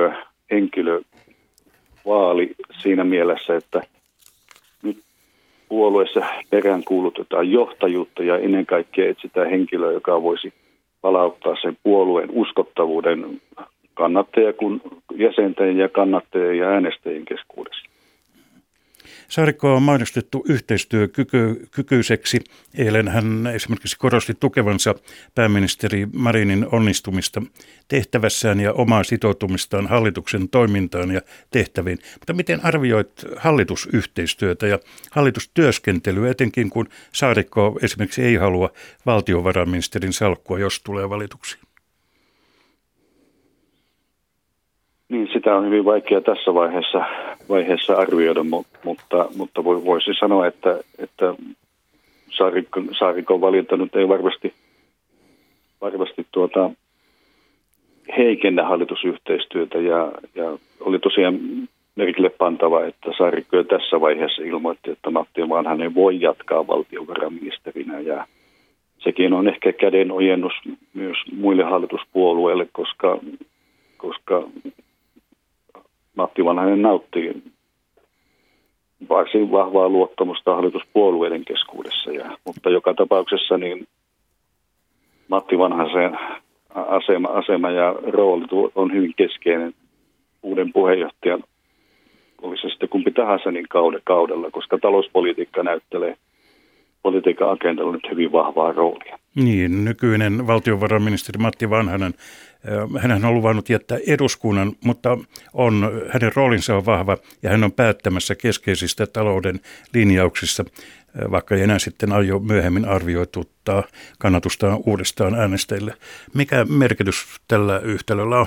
henkilövaali siinä mielessä, että nyt puolueessa peräänkuulutetaan johtajuutta ja ennen kaikkea etsitään henkilöä, joka voisi palauttaa sen puolueen uskottavuuden jäsenten ja kannattajien ja äänestäjien keskuudessa. Saarikko on mainostettu yhteistyökykyiseksi. Eilen hän esimerkiksi korosti tukevansa pääministeri Marinin onnistumista tehtävässään ja omaa sitoutumistaan hallituksen toimintaan ja tehtäviin. Mutta miten arvioit hallitusyhteistyötä ja hallitustyöskentelyä, etenkin kun Saarikko esimerkiksi ei halua valtiovarainministerin salkkua, jos tulee valituksi? Niin, sitä on hyvin vaikea tässä vaiheessa arvioida, mutta voisi sanoa, että Saarikon valinta nyt ei varmasti heikennä hallitusyhteistyötä ja oli tosiaan merkille pantava, että Saarikko jo tässä vaiheessa ilmoitti, että Matti Vanhanen voi jatkaa valtiovarainministerinä ja sekin on ehkä kädenojennus myös muille hallituspuolueille, koska Matti Vanhanen nauttii varsin vahvaa luottamusta hallituspuolueiden keskuudessa. Mutta joka tapauksessa niin Matti Vanhasen asema ja rooli on hyvin keskeinen uuden puheenjohtajan, oli se sitten kumpi tahansa, niin kaudella, koska talouspolitiikka näyttelee politiikan agendalla nyt hyvin vahvaa roolia. Niin, nykyinen valtiovarainministeri Matti Vanhanen, hän on luvannut jättää eduskunnan, mutta hänen roolinsa on vahva ja hän on päättämässä keskeisistä talouden linjauksissa, vaikka ei enää sitten aio myöhemmin arvioituttaa kannatustaan uudestaan äänestäjille. Mikä merkitys tällä yhtälöllä on?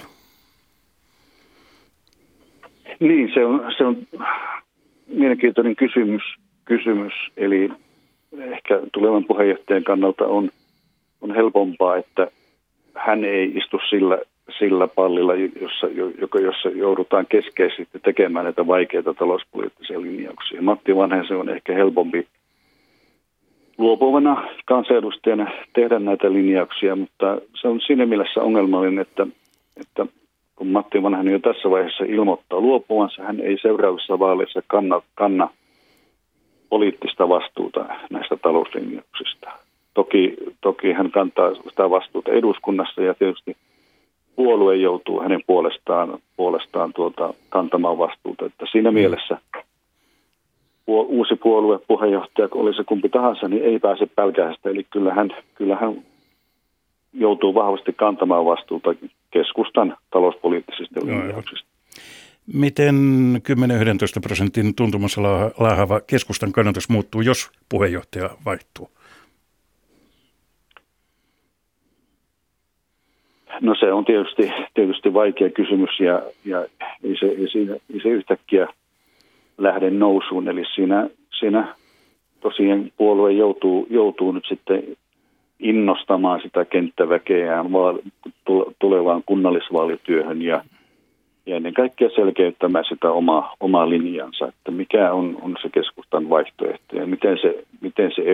Niin, se on mielenkiintoinen kysymys. Eli ehkä tulevan puheenjohtajan kannalta on helpompaa, että hän ei istu sillä pallilla, jossa joudutaan keskeisesti tekemään näitä vaikeita talouspoliittisia linjauksia. Matti Vanhanen on ehkä helpompi luopuvana kansanedustajana tehdä näitä linjauksia, mutta se on siinä mielessä ongelmallinen, että kun Matti Vanhanen jo tässä vaiheessa ilmoittaa luopuvansa, hän ei seuraavissa vaaleissa kanna poliittista vastuuta näistä talouslinjauksista. Toki hän kantaa sitä vastuuta eduskunnassa ja tietysti puolue joutuu hänen puolestaan kantamaan vastuuta. Että siinä mielessä uusi puoluepuheenjohtaja, oli se kumpi tahansa, niin ei pääse pälkähästä. Eli kyllä hän joutuu vahvasti kantamaan vastuuta keskustan talouspoliittisista linjauksista. Miten 10-11% tuntumassa laahava keskustan kannatus muuttuu, jos puheenjohtaja vaihtuu? No se on tietysti vaikea kysymys ja ei se yhtäkkiä lähde nousuun. Eli siinä tosiaan puolue joutuu nyt sitten innostamaan sitä kenttäväkeään tulevaan kunnallisvaalityöhön ja ennen kaikkea selkeyttämään sitä omaa linjansa, että mikä on se keskustan vaihtoehto ja miten se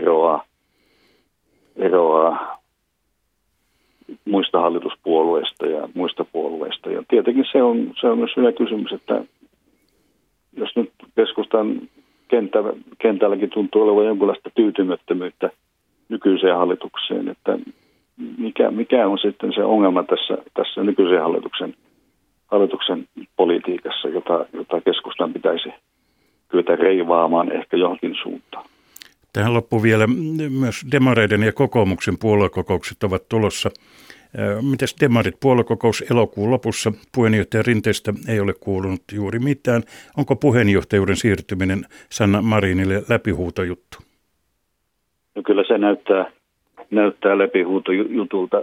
eroaa muista hallituspuolueista ja muista puolueista. Ja tietenkin se on myös hyvä kysymys, että jos nyt keskustan kentälläkin tuntuu olevan jonkinlaista tyytymättömyyttä nykyiseen hallitukseen, että mikä on sitten se ongelma tässä nykyisen hallituksen politiikassa, jota keskustan pitäisi kyetä reivaamaan ehkä johonkin suuntaan. Tähän loppuu vielä myös demareiden ja kokoomuksen puoluekokoukset ovat tulossa. Mites demarit? Puoluekokous elokuun lopussa. Puheenjohtaja Rinteestä ei ole kuulunut juuri mitään. Onko puheenjohtajuuden siirtyminen Sanna Marinille läpihuutojuttu? No kyllä se näyttää läpihuutojutulta.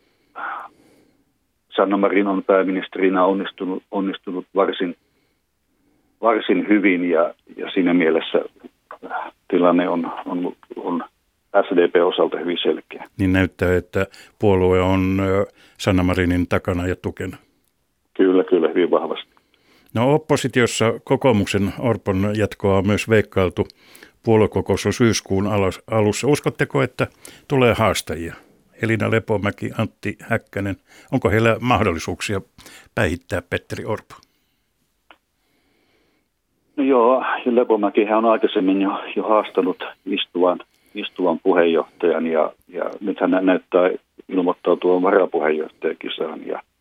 Sanna Marin on pääministerinä onnistunut varsin hyvin ja siinä mielessä tilanne on SDP-osalta hyvin selkeä. Niin näyttää, että puolue on Sanna Marinin takana ja tukena. Kyllä, hyvin vahvasti. No oppositiossa kokoomuksen Orpon jatkoa on myös veikkailtu. Puoluekokous on syyskuun alussa. Uskotteko, että tulee haastajia? Elina Lepomäki, Antti Häkkänen. Onko heillä mahdollisuuksia päihittää Petteri Orpo? No joo, Lepomäkihän on aikaisemmin jo haastanut istuvan puheenjohtajan ja nyt hän näyttää ilmoittautua varapuheenjohtajakisaan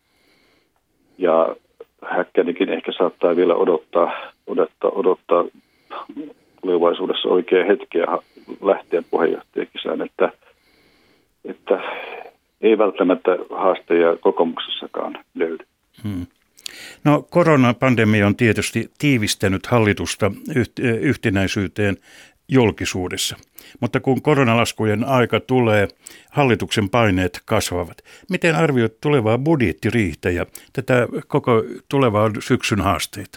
ja Häkkänenkin ehkä saattaa vielä odottaa tulevaisuudessa oikea hetkeä lähteä puheenjohtajakisaan, että ei välttämättä haasteja kokoomuksessakaan löydy. No koronapandemia on tietysti tiivistänyt hallitusta yhtenäisyyteen julkisuudessa, mutta kun koronalaskujen aika tulee, hallituksen paineet kasvavat. Miten arvioit tulevaa budjettiriihtä ja tätä koko tulevaa syksyn haasteita?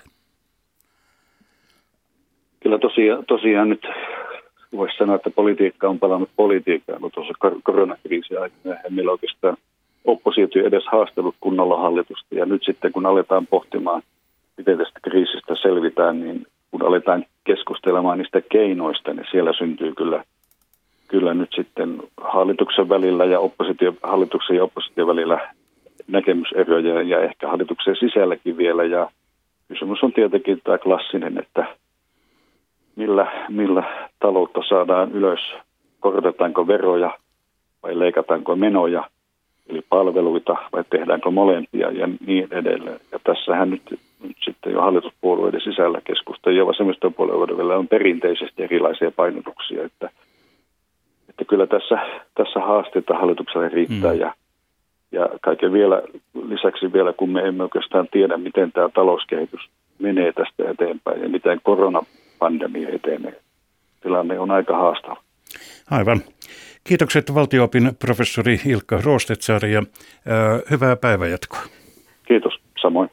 Kyllä tosiaan nyt voisi sanoa, että politiikka on palannut politiikkaan, mutta tuossa koronakriisin aikana eihän meillä oikeastaan oppositio edes haastellut kunnolla hallitusta. Ja nyt sitten kun aletaan pohtimaan, miten tästä kriisistä selvitään, niin kun aletaan keskustelemaan niistä keinoista, niin siellä syntyy kyllä nyt sitten hallituksen välillä ja hallituksen ja opposition välillä näkemyseroja ja ehkä hallituksen sisälläkin vielä. Ja kysymys on tietenkin tämä klassinen, että millä taloutta saadaan ylös, korotetaanko veroja vai leikataanko menoja, eli palveluita vai tehdäänkö molempia ja niin edelleen. Ja tässähän nyt sitten jo hallituspuolueiden sisällä keskusteluja ja vasemmistopuolueiden välillä on perinteisesti erilaisia painotuksia, että kyllä tässä haasteita hallitukselle riittää ja kaiken lisäksi vielä, kun me emme oikeastaan tiedä, miten tämä talouskehitys menee tästä eteenpäin ja miten koronapandemia etenee. Tilanne on aika haastava. Aivan. Kiitokset valtio-opin professori Ilkka Roostetsaari ja hyvää päivänjatkoa. Kiitos, samoin.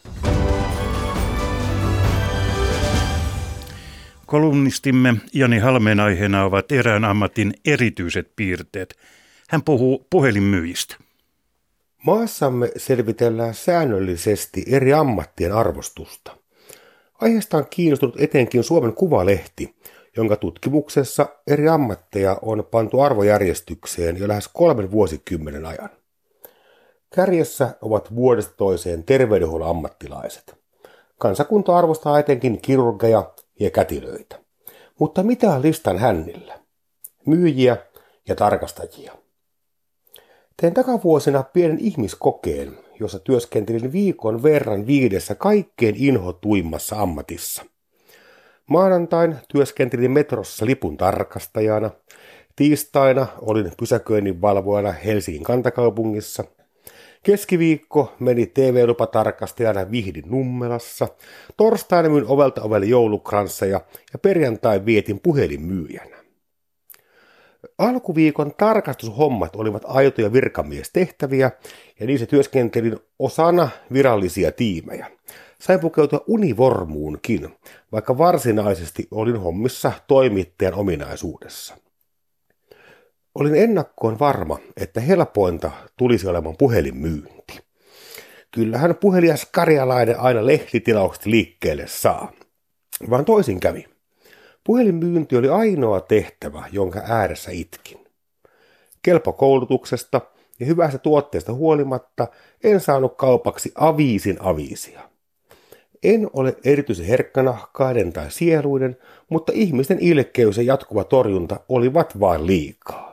Kolumnistimme Jani Halmeen aiheena ovat erään ammatin erityiset piirteet. Hän puhuu puhelinmyyjistä. Maassamme selvitellään säännöllisesti eri ammattien arvostusta. Aiheesta on kiinnostunut etenkin Suomen Kuvalehti, jonka tutkimuksessa eri ammatteja on pantu arvojärjestykseen jo lähes 3 vuosikymmenen ajan. Kärjessä ovat vuodesta toiseen terveydenhuollon ammattilaiset. Kansakunta arvostaa etenkin kirurgeja ja kätilöitä. Mutta mitä on listan hännillä? Myyjiä ja tarkastajia. Tein takavuosina pienen ihmiskokeen, jossa työskentelin viikon verran 5 kaikkein inhotuimmassa ammatissa. Maanantain työskentelin metrossa lipun tarkastajana, tiistaina olin pysäköinninvalvojana Helsingin kantakaupungissa, keskiviikko meni TV-lupatarkastajana Vihdin Nummelassa, torstaina myin ovelta ovelle joulukransseja ja perjantai vietin puhelinmyyjänä. Alkuviikon tarkastushommat olivat aitoja virkamiestehtäviä ja niissä työskentelin osana virallisia tiimejä. Sain pukeutua univormuunkin, vaikka varsinaisesti olin hommissa toimittajan ominaisuudessa. Olin ennakkoon varma, että helpointa tulisi olemaan puhelinmyynti. Kyllähän puhelias karjalainen aina lehtitilaukset liikkeelle saa. Vaan toisin kävi. Puhelinmyynti oli ainoa tehtävä, jonka ääressä itkin. Kelpokoulutuksesta ja hyvästä tuotteesta huolimatta en saanut kaupaksi aviisia. En ole erityisen herkkänahkainen tai sieluinen, mutta ihmisten ilkeys ja jatkuva torjunta olivat vain liikaa.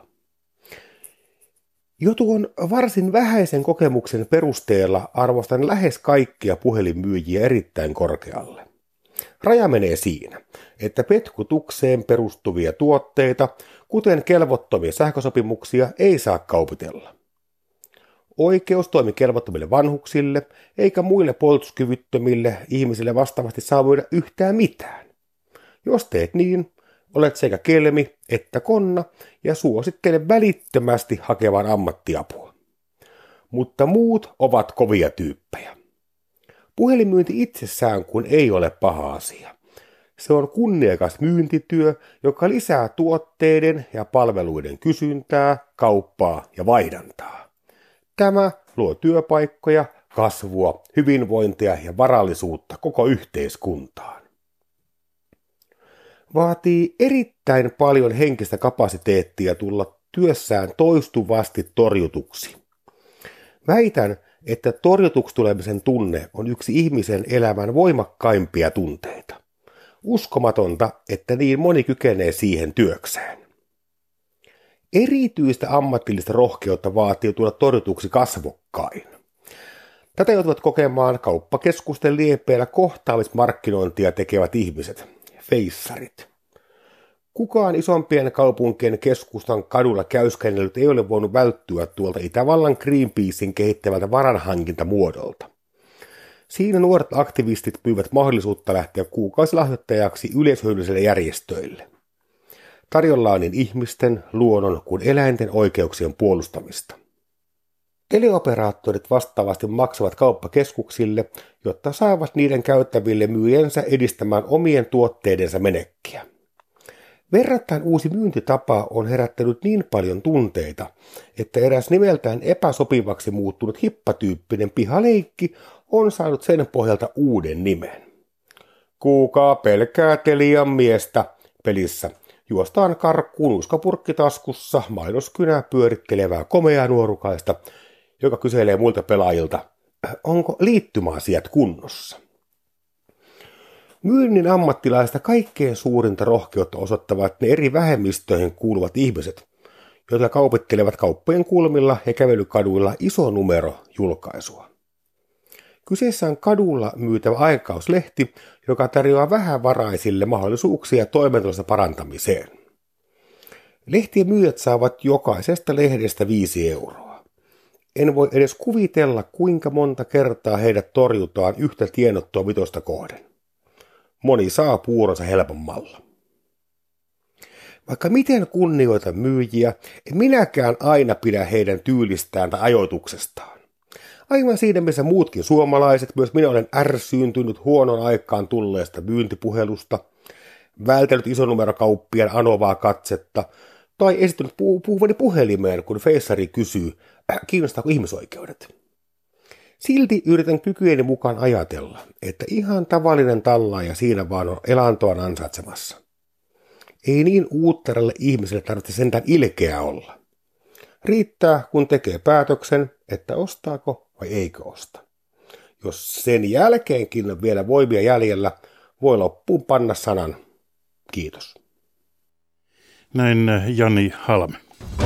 Jo tuon varsin vähäisen kokemuksen perusteella arvostan lähes kaikkia puhelinmyyjiä erittäin korkealle. Raja menee siinä, että petkutukseen perustuvia tuotteita, kuten kelvottomia sähkösopimuksia, ei saa kaupitella. Oikeus toimi kelvottomille vanhuksille, eikä muille puolustuskyvyttömille ihmisille vastaavasti saa voida yhtään mitään. Jos teet niin, olet sekä kelmi että konna ja suosittele välittömästi hakevan ammattiapua. Mutta muut ovat kovia tyyppejä. Puhelinmyynti itsessään kun ei ole paha asia. Se on kunniakas myyntityö, joka lisää tuotteiden ja palveluiden kysyntää, kauppaa ja vaihdantaa. Tämä luo työpaikkoja, kasvua, hyvinvointia ja varallisuutta koko yhteiskuntaan. Vaatii erittäin paljon henkistä kapasiteettia tulla työssään toistuvasti torjutuksi. Väitän, että torjutuksi tulemisen tunne on yksi ihmisen elämän voimakkaimpia tunteita. Uskomatonta, että niin moni kykenee siihen työkseen. Erityistä ammatillista rohkeutta vaatii tulla torjutuksi kasvokkain. Tätä joutuvat kokemaan kauppakeskusten liepeillä kohtaamismarkkinointia tekevät ihmiset, feissarit. Kukaan isompien kaupunkien keskustan kadulla käyskennellyt ei ole voinut välttyä tuolta Itävallan Greenpeacein kehittävältä varanhankintamuodolta. Siinä nuoret aktivistit myyvät mahdollisuutta lähteä kuukausilahjoittajaksi yleishyödyllisille järjestöille. Tarjolla on niin ihmisten, luonnon kuin eläinten oikeuksien puolustamista. Teleoperaattorit vastaavasti maksavat kauppakeskuksille, jotta saavat niiden käyttäville myyjensä edistämään omien tuotteidensa menekkiä. Verrattain uusi myyntitapa on herättänyt niin paljon tunteita, että eräs nimeltään epäsopivaksi muuttunut hippatyyppinen pihaleikki on saanut sen pohjalta uuden nimen. Kuukaa pelkää Telian miestä pelissä juostaan karkkuun nuuskapurkki taskussa mainoskynää pyörittelevää komeaa nuorukaista, joka kyselee muilta pelaajilta, onko liittymäasiat kunnossa. Myynnin ammattilaista kaikkein suurinta rohkeutta osoittavat ne eri vähemmistöihin kuuluvat ihmiset, jotka kaupittelevat kauppojen kulmilla ja kävelykaduilla iso numero julkaisua. Kyseessä on kadulla myytävä aikauslehti, joka tarjoaa vähävaraisille mahdollisuuksia toimeentulosta parantamiseen. Lehtien myyjät saavat jokaisesta lehdestä 5 euroa. En voi edes kuvitella, kuinka monta kertaa heidät torjutaan yhtä tienottoa vitosta kohden. Moni saa puuronsa helpommalla. Vaikka miten kunnioitan myyjiä, en minäkään aina pidä heidän tyylistään tai ajoituksestaan. Aivan siinä, missä muutkin suomalaiset, myös minä olen ärsyyntynyt huonon aikaan tulleesta myyntipuhelusta, vältellyt isonumerokauppien anovaa katsetta tai esittänyt puhuvani puhelimeen, kun feissari kysyy, kiinnostaako ihmisoikeudet. Silti yritän kykyjeni mukaan ajatella, että ihan tavallinen tallaaja siinä vaan on elantoaan ansaitsemassa. Ei niin uutteralle ihmiselle tarvitse sentään ilkeä olla. Riittää, kun tekee päätöksen, että ostaako vai eikö osta. Jos sen jälkeenkin on vielä voimia jäljellä, voi loppuun panna sanan kiitos. Näin Jani Halme.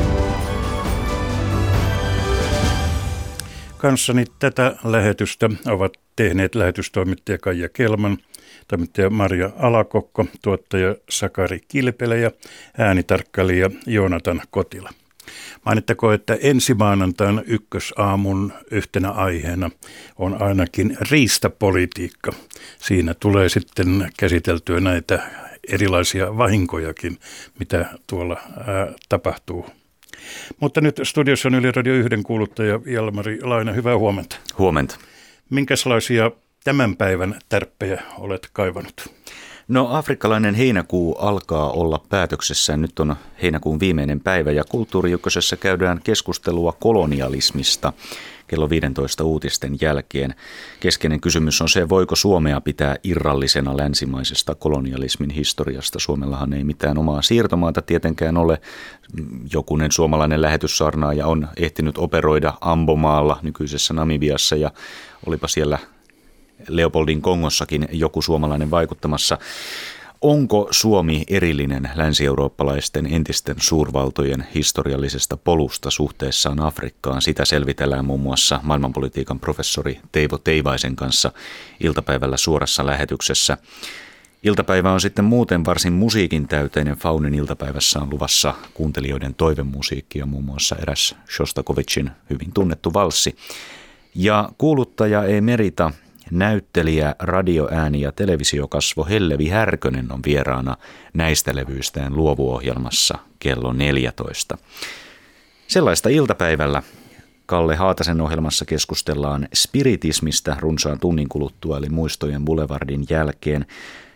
Kanssani tätä lähetystä ovat tehneet lähetystoimittaja Kaija Kelman, toimittaja Maria Alakokko, tuottaja Sakari Kilpelä ja äänitarkkailija Joonatan Kotila. Mainittakoon, että ensi maanantain ykkösaamun yhtenä aiheena on ainakin riistapolitiikka. Siinä tulee sitten käsiteltyä näitä erilaisia vahinkojakin, mitä tuolla tapahtuu. Mutta nyt studiossa on Yle Radio 1 kuuluttaja Jalmari Laine. Hyvää huomenta. Huomenta. Minkälaisia tämän päivän tärppejä olet kaivannut? No, afrikkalainen heinäkuu alkaa olla päätöksessään. Nyt on heinäkuun viimeinen päivä ja Kulttuuri Ykkösessä käydään keskustelua kolonialismista kello 15 uutisten jälkeen. Keskeinen kysymys on se, voiko Suomea pitää irrallisena länsimaisesta kolonialismin historiasta. Suomellahan ei mitään omaa siirtomaata tietenkään ole. Jokunen suomalainen lähetyssaarnaaja on ehtinyt operoida Ambomaalla, nykyisessä Namibiassa, ja olipa siellä Leopoldin Kongossakin joku suomalainen vaikuttamassa. Onko Suomi erillinen länsi-eurooppalaisten entisten suurvaltojen historiallisesta polusta suhteessaan Afrikkaan? Sitä selvitellään muun muassa maailmanpolitiikan professori Teivo Teivaisen kanssa iltapäivällä suorassa lähetyksessä. Iltapäivä on sitten muuten varsin musiikin täyteinen. Faunin iltapäivässä on luvassa kuuntelijoiden toivemusiikki ja muun muassa eräs Shostakovichin hyvin tunnettu valssi. Ja kuuluttaja emerita, näyttelijä, radioääni ja televisiokasvo Hellevi Härkönen on vieraana näistä levyistään luovuohjelmassa kello 14. Sellaista iltapäivällä Kalle Haatasen ohjelmassa keskustellaan spiritismistä runsaan tunnin kuluttua, eli Muistojen Boulevardin jälkeen.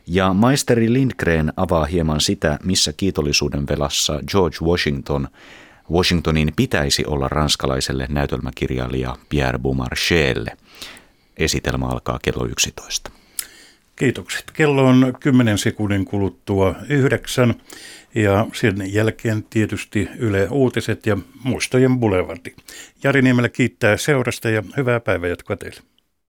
Ja maisteri Lindgren avaa hieman sitä, missä kiitollisuuden velassa George Washingtonin pitäisi olla ranskalaiselle näytelmäkirjailija Pierre Beaumarchaielle. Esitelmä alkaa kello 11. Kiitokset. Kello on 10 sekunnin kuluttua 9 ja sen jälkeen tietysti Yle Uutiset ja Muistojen Boulevardi. Jari Niemelä kiittää seurasta ja hyvää päivänjatkoa teille.